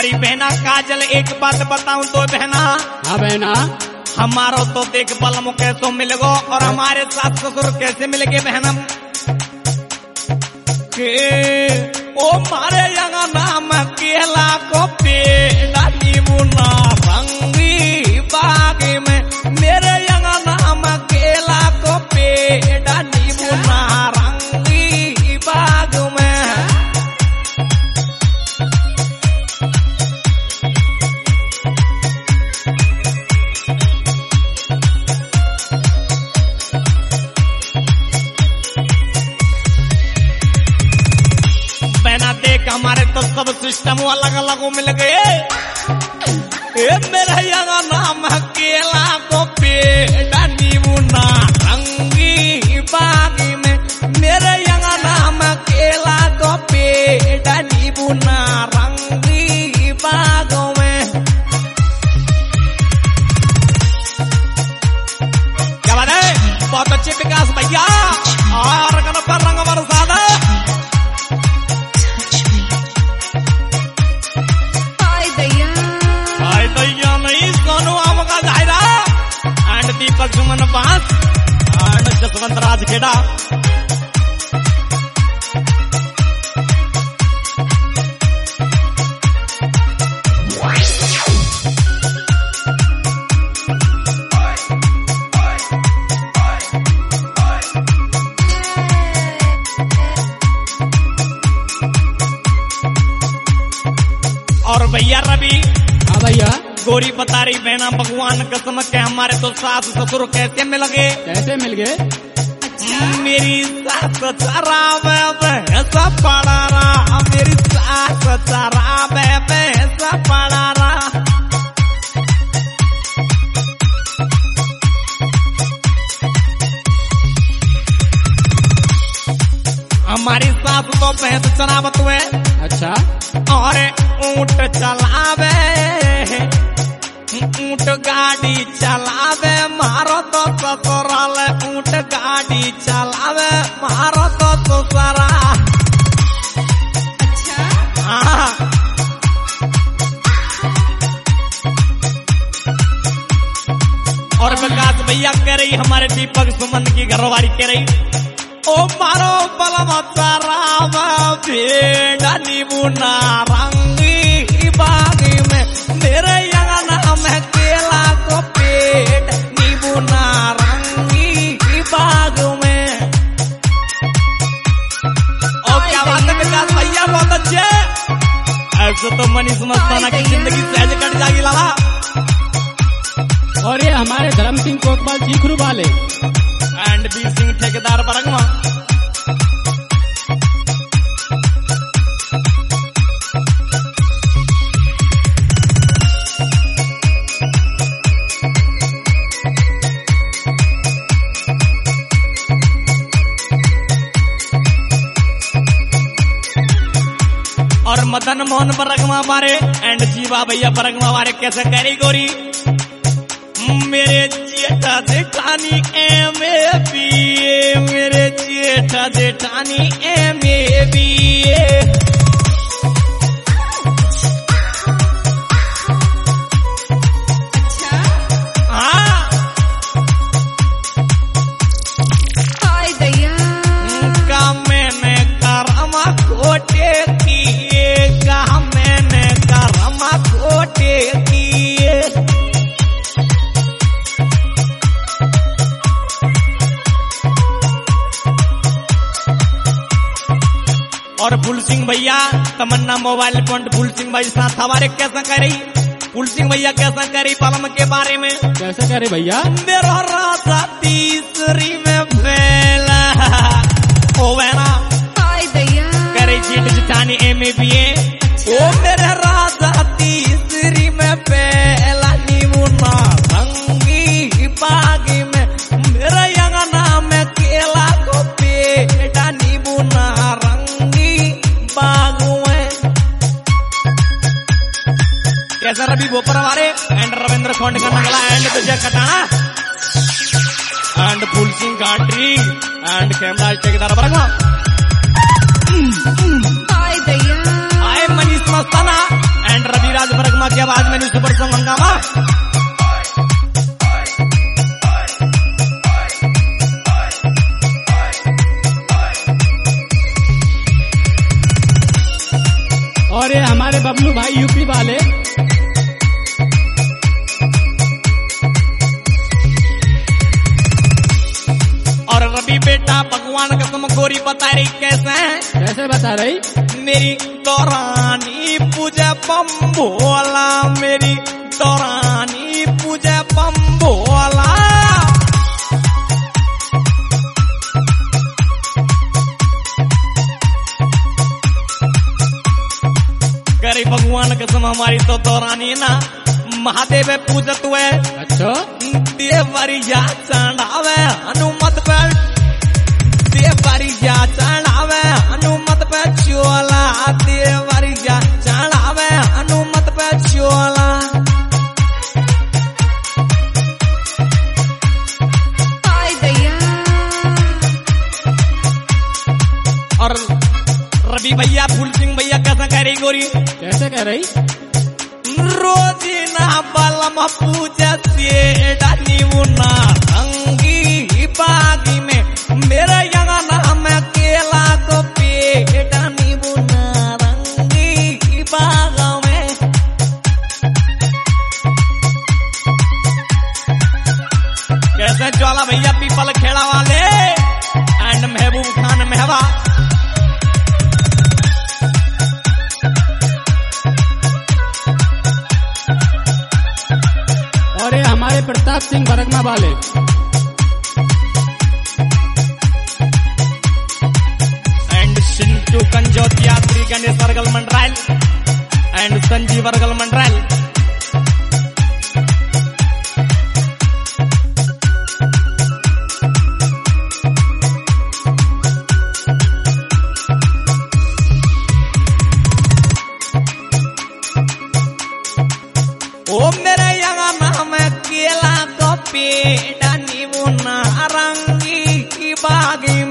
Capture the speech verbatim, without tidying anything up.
हमारी बहना काजल एक बात बताऊं तो बहना। हाँ बहना। हमारो तो देख बलम कैसो मिल गो और हमारे सास ससुर कैसे मिल गए बहना के ओ मारे यहाँ नाम केला को पेड़ा नीबूना रंगी बाग में मेरे यहाँ नाम केला को पेड़ा नीबूना रंगी बाग में। हमारे तो सब सिस्टम अलग अलग मिल गए। ए मेरा यहाँ नाम केला को पेड़ा नीबूना रंगी बाग में मेरे यहाँ नाम केला को पेड़ा नीबूना रंगी बाग में। क्या बात है, बहुत अच्छे विकास भैया और पर रंग बरसादा। दीपक सुमन पास और जसवंत राज खेड़ा। और भैया रवि। हाँ भैया। गोरी बता रही बहना भगवान कसम के हमारे तो सास ससुर कैसे मिल गए। कैसे मिल गए? मेरी सास शराब भैंसा पड़ा रहा मेरी सास शराब भैंसा पड़ा रहा। हमारी सास तो भैंस चरावत हुए। अच्छा। और ऊंट चलावे ऊंट गाड़ी चलावे मारो तो ससुराल ऊंट गाड़ी चलावे मारो तो ससुरा। अच्छा। हाँ। और विकास भैया कह रही हमारे दीपक सुमन की घरवाली कह रही ओ मारो बलम शराब भेड़ा नीबूना रंगी बाग में मेरे यहाँ नाम है केला को पेड़ नीबूना रंगी बाग में। और क्या बात है विकास भैया बहुत अच्छे। ऐसे तो मनीष मस्ताना की जिंदगी सहज कट जाएगी लाला। और ये हमारे धर्म सिंह कोतवाल चीखरू वाले एंड बी सिंह ठेकेदार बरंगवा। और मदन मोहन बरंगवा मारे एंड जीवा भैया बरंगवा मारे कैसे कह रही गोरी मेरे जेठा जेठानी एम ए बी ए मेरे जेठा जेठानी एम ए बी ए। अच्छा। हाँ। हाय दैया का मैंने करमा खोटे किए का मैंने करमा खोटे किए। और फूल सिंह भैया तमन्ना मोबाइल पॉइंट फूल सिंह भाई साथ हमारे कैसा कह रही फूल सिंह भैया कैसा कह रही पलम के बारे में। कैसे कह रही भैया? मेरा राजा तीसरी में फैला ओ बहना कह रही चीट जिठानी एम ए बी ए ओ मेरे राजा तीसरी में फैला नीबूना रंगी बाग में मेरा यहाँ नाम है केला को पेड़ा नीबूना रंगी बाग में। कैसा रवि बोपर हमारे एंड रविंद्र खोंड का नगला एंड तुझे कटाना and Phool Singh Gandhi and camera ठेकेदार बरंगवा। आए मनीष मस्ताना एंड रवि राज वर्मा की आवाज में सुपर सॉन्ग हंगामा। और ये हमारे बबलू भाई यूपी वाले। और रवि बेटा भगवान का तुम गोरी बता रही कैसे है? कैसे बता रही? मेरी दौरानी पूजा बम भोला, मेरी दौरानी पूजा बम भोला। करे भगवान कसम हमारी तो दौरानी ना महादेव पूजत हुए। अच्छा देवरिया चढ़ावे हनुमत पे, देवरिया चढ़ावे हनुमत पे चोला, देवरिया चढ़ावे हनुमत पे चोला। और रवि भैया फूल सिंह भैया कैसा कह रही गोरी? कैसे कह रही? रोजीना बलम पूजा से डानी मुन्ना रंगी बागी में मेरे यहाँ नाम केला को पेट नीबुना रंगी बाग में। कैसे ज्वाला भैया पीपल खेड़ा वाले एंड महबूब खान मेहवा। और ये हमारे प्रताप सिंह वर्मा वाले। And Sintu Kanjotiya Shri Ganesh Vargal Mandrayal and Sanjeev Vargal Mandrayal. ओ मेरे यहाँ नाम केला को पेट नीबुना रंगी बागी